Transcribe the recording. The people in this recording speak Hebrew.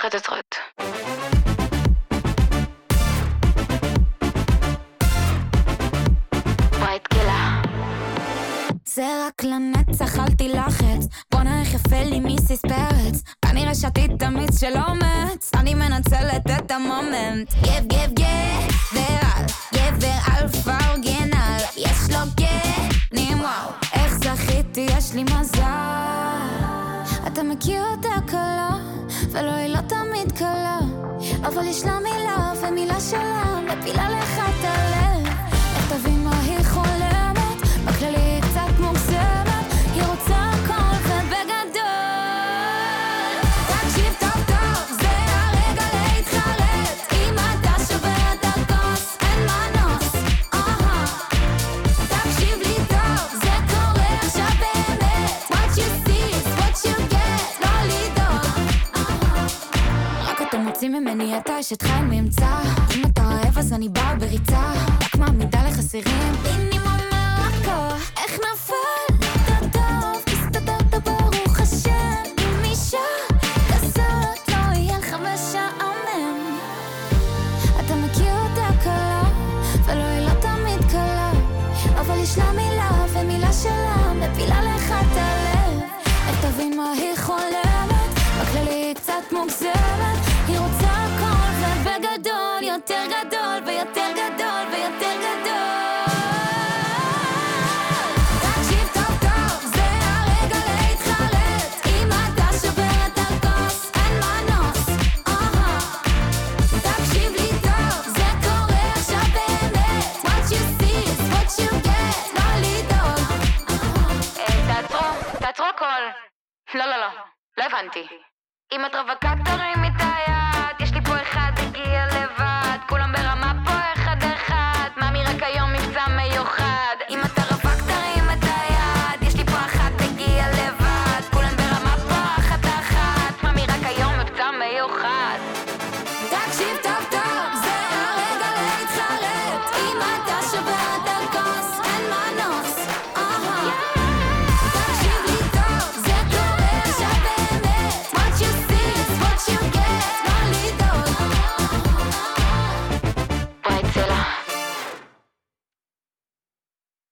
חצוצרות. ברייט גילה. זה רק לנצח, אל תילחץ. בואנה איך יפה לי מיסיס פרץ. כנראה שתית תמיד של אומץ. אני מנצלת את המומנט. גבר אלפא אורגינל. יש לו גנים, וואו איך זכיתי, יש לי מזל. אתה מכיר אותה קלה, ולא היא לא תמיד קלה, אבל יש לה מילה ומילה שלה מפילה לך את הלב. איך תבין מה היא חולמת? בכללי היא קצת מוגזמת, היא רוצה הכל ובגדול. תקשיב טוב טוב, זה הרגע להתחרט. אם אתה שובר את הכוס, אין מנוס. תקשיב לי טוב, זה קורה עכשיו באמת. What you see is what you get, לא לדאוג. רק אתה מוציא ממני, אתה אשת חי ממצא. אם אתה רעב אז אני באה בריצה, רק מעמידה לחסירים. איני ממרקו, איך נפל? טוב, הסתדרת ברוך השם. עם אישה כזאת לא יהיה לך משעמם. אתה מכיר אותה קלה, ולא היא לא תמיד קלה, אבל יש לה מילה ומילה שלה מפילה לך את הלב. איך תבין מה היא חולמת? בכללי היא קצת מוגזמת, היא רוצה הכל ובגדול, יותר גדול ויותר גדול ויותר גדול. תקשיב טוב טוב, זה הרגע להתחרט. אם אתה שובר את הכוס, אין מנוס. תקשיב לי טוב, זה קורה עכשיו באמת. What you see is what you get, לא לדאוג. תעצרו הכל. לא הבנתי. אם את רווקה תרימי